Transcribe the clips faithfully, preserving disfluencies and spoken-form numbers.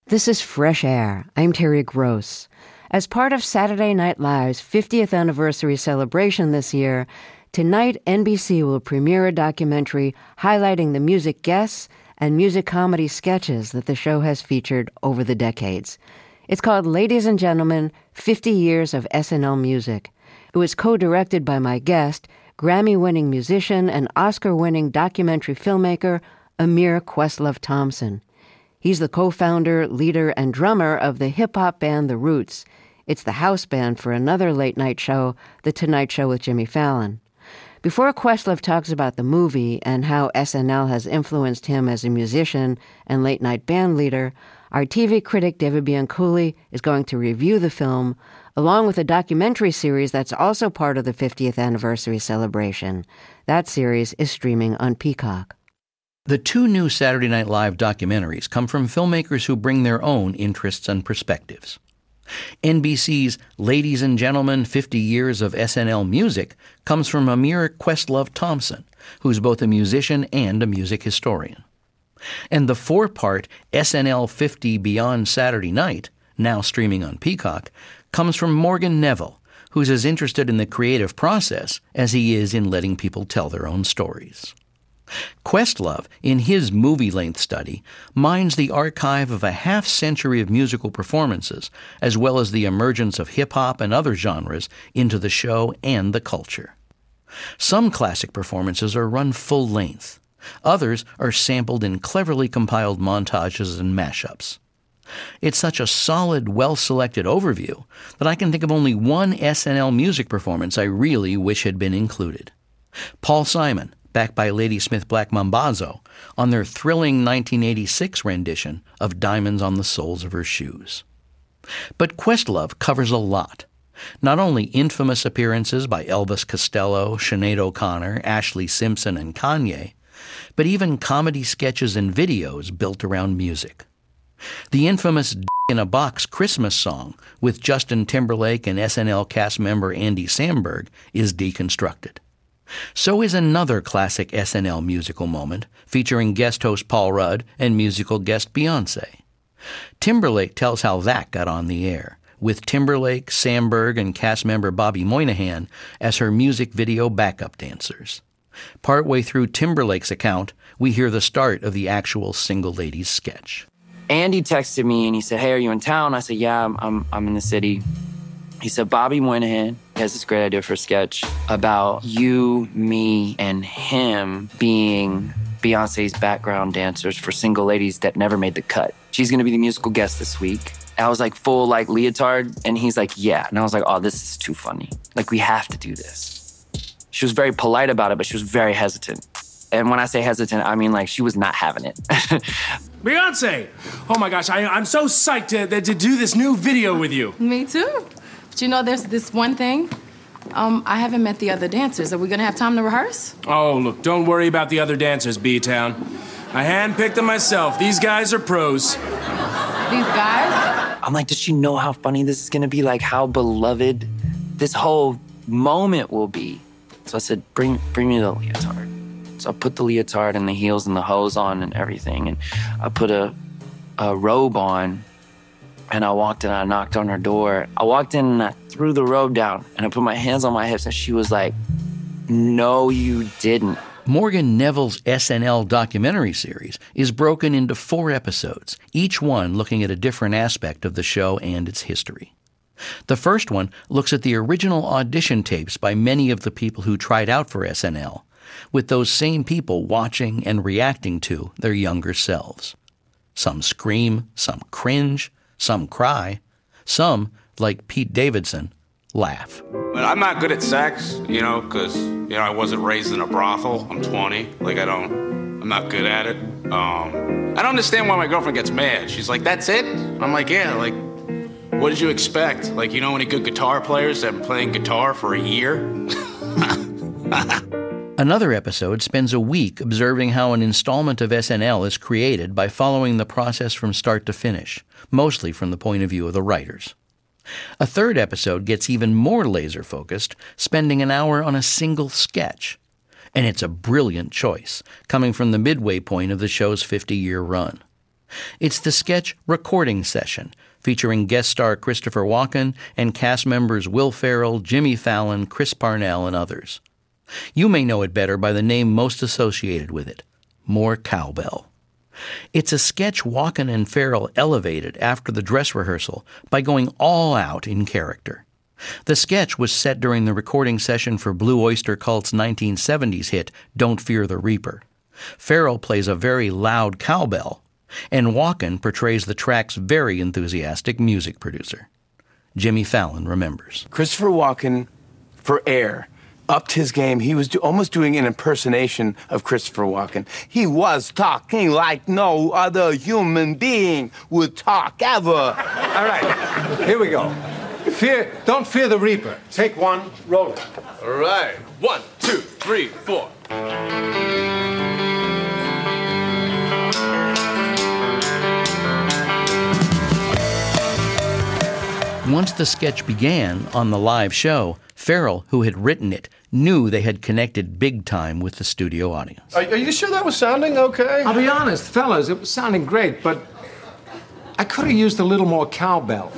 This is Fresh Air. I'm Terry Gross. As part of Saturday Night Live's fiftieth anniversary celebration this year, tonight N B C will premiere a documentary highlighting the music guests and music comedy sketches that the show has featured over the decades. It's called Ladies and Gentlemen, fifty years of S N L Music. It was co-directed by my guest, Grammy-winning musician and Oscar-winning documentary filmmaker Amir Questlove Thompson. He's the co-founder, leader, and drummer of the hip-hop band The Roots. It's the house band for another late-night show, The Tonight Show with Jimmy Fallon. Before Questlove talks about the movie and how S N L has influenced him as a musician and late-night band leader, our T V critic David Bianculli is going to review the film, along with a documentary series that's also part of the fiftieth anniversary celebration. That series is streaming on Peacock. The two new Saturday Night Live documentaries come from filmmakers who bring their own interests and perspectives. N B C's Ladies and Gentlemen, fifty years of S N L Music comes from Amir Questlove Thompson, who's both a musician and a music historian. And the four-part S N L fifty Beyond Saturday Night, now streaming on Peacock, comes from Morgan Neville, who's as interested in the creative process as he is in letting people tell their own stories. Questlove, in his movie-length study, mines the archive of a half-century of musical performances, as well as the emergence of hip-hop and other genres into the show and the culture. Some classic performances are run full-length. Others are sampled in cleverly compiled montages and mashups. It's such a solid, well-selected overview that I can think of only one S N L music performance I really wish had been included. Paul Simon, backed by Ladysmith Black Mambazo, on their thrilling nineteen eighty-six rendition of Diamonds on the Soles of Her Shoes. But Questlove covers a lot. Not only infamous appearances by Elvis Costello, Sinead O'Connor, Ashlee Simpson, and Kanye, but even comedy sketches and videos built around music. The infamous D in a Box Christmas song with Justin Timberlake and S N L cast member Andy Samberg is deconstructed. So is another classic S N L musical moment featuring guest host Paul Rudd and musical guest Beyoncé. Timberlake tells how that got on the air, with Timberlake, Samberg, and cast member Bobby Moynihan as her music video backup dancers. Partway through Timberlake's account, we hear the start of the actual Single Ladies sketch. Andy texted me and he said, "Hey, are you in town?" I said, "Yeah, I'm I'm, I'm in the city." He said, "Bobby Moynihan has this great idea for a sketch about you, me, and him being Beyonce's background dancers for Single Ladies that never made the cut. She's going to be the musical guest this week." I was like full like leotard, and he's like, "Yeah." And I was like, "Oh, this is too funny. Like, we have to do this." She was very polite about it, but she was very hesitant. And when I say hesitant, I mean like she was not having it. Beyonce! Oh my gosh, I, I'm so psyched to, to do this new video with you. Me too. But you know, there's this one thing. Um, I haven't met the other dancers. Are we gonna have time to rehearse? Oh, look, don't worry about the other dancers, B-Town. I handpicked them myself. These guys are pros. These guys? I'm like, does she know how funny this is gonna be? Like, how beloved this whole moment will be? So I said, bring, bring me the leotard. So I put the leotard and the heels and the hose on and everything. And I put a, a robe on. And I walked in, I knocked on her door. I walked in and I threw the robe down and I put my hands on my hips and she was like, "No, you didn't." Morgan Neville's S N L documentary series is broken into four episodes, each one looking at a different aspect of the show and its history. The first one looks at the original audition tapes by many of the people who tried out for S N L, with those same people watching and reacting to their younger selves. Some scream, some cringe, some cry. Some, like Pete Davidson, laugh. But I'm not good at sex, you know, because, you know, I wasn't raised in a brothel. I'm twenty. Like, I don't, I'm not good at it. Um, I don't understand why my girlfriend gets mad. She's like, "That's it?" I'm like, "Yeah, like, what did you expect? Like, you know any good guitar players that have been playing guitar for a year?" Another episode spends a week observing how an installment of S N L is created by following the process from start to finish, mostly from the point of view of the writers. A third episode gets even more laser-focused, spending an hour on a single sketch. And it's a brilliant choice, coming from the midway point of the show's fifty-year run. It's the sketch Recording Session, featuring guest star Christopher Walken and cast members Will Ferrell, Jimmy Fallon, Chris Parnell, and others. You may know it better by the name most associated with it, More Cowbell. It's a sketch Walken and Ferrell elevated after the dress rehearsal by going all out in character. The sketch was set during the recording session for Blue Oyster Cult's nineteen seventies hit Don't Fear the Reaper. Ferrell plays a very loud cowbell, and Walken portrays the track's very enthusiastic music producer. Jimmy Fallon remembers. Christopher Walken, for Air, upped his game. He was do- almost doing an impersonation of Christopher Walken. He was talking like no other human being would talk ever. All right, here we go. Fear, don't fear the Reaper. Take one, roll it. All right, one, two, three, four. Once the sketch began on the live show, Ferrell, who had written it, knew they had connected big time with the studio audience. Are, are you sure that was sounding okay? I'll be honest, fellas, it was sounding great, but I could have used a little more cowbell.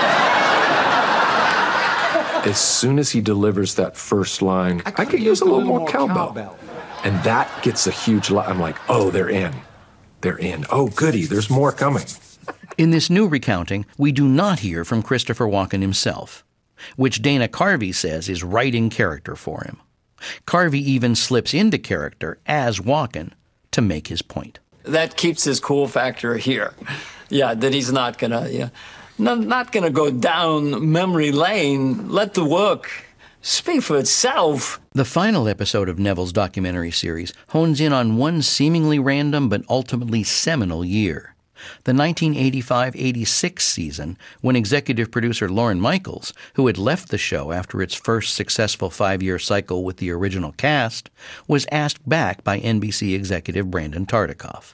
As soon as he delivers that first line, I, I could use a little, little more, more cowbell. cowbell. And that gets a huge lot. I'm like, oh, they're in. They're in. Oh, goody, there's more coming. In this new recounting, we do not hear from Christopher Walken himself, which Dana Carvey says is right in character for him. Carvey even slips into character as Walken to make his point. That keeps his cool factor here. Yeah, that he's not gonna, yeah, not, not gonna go down memory lane. Let the work speak for itself. The final episode of Neville's documentary series hones in on one seemingly random but ultimately seminal year. The nineteen eighty-five eighty-six season, when executive producer Lorne Michaels, who had left the show after its first successful five-year cycle with the original cast, was asked back by N B C executive Brandon Tartikoff.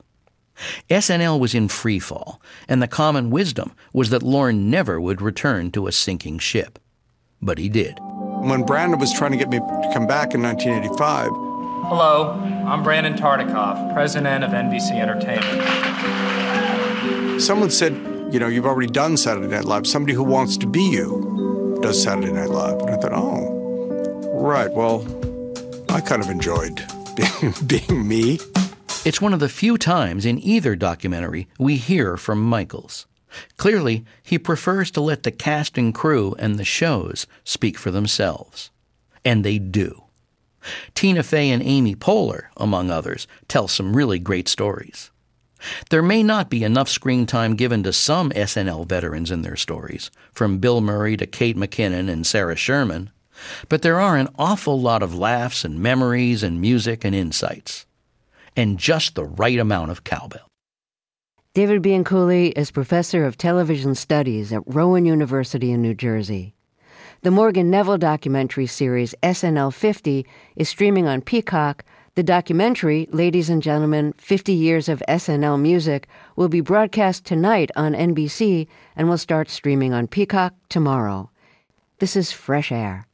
S N L was in free fall, and the common wisdom was that Lorne never would return to a sinking ship. But he did. When Brandon was trying to get me to come back in nineteen eighty-five... Hello, I'm Brandon Tartikoff, president of N B C Entertainment. Someone said, you know, you've already done Saturday Night Live. Somebody who wants to be you does Saturday Night Live. And I thought, oh, right, well, I kind of enjoyed being, being me. It's one of the few times in either documentary we hear from Michaels. Clearly, he prefers to let the cast and crew and the shows speak for themselves. And they do. Tina Fey and Amy Poehler, among others, tell some really great stories. There may not be enough screen time given to some S N L veterans in their stories, from Bill Murray to Kate McKinnon and Sarah Sherman, but there are an awful lot of laughs and memories and music and insights, and just the right amount of cowbell. David Bianculli is professor of television studies at Rowan University in New Jersey. The Morgan Neville documentary series S N L fifty is streaming on Peacock. The documentary, Ladies and Gentlemen, fifty years of S N L Music, will be broadcast tonight on N B C and will start streaming on Peacock tomorrow. This is Fresh Air.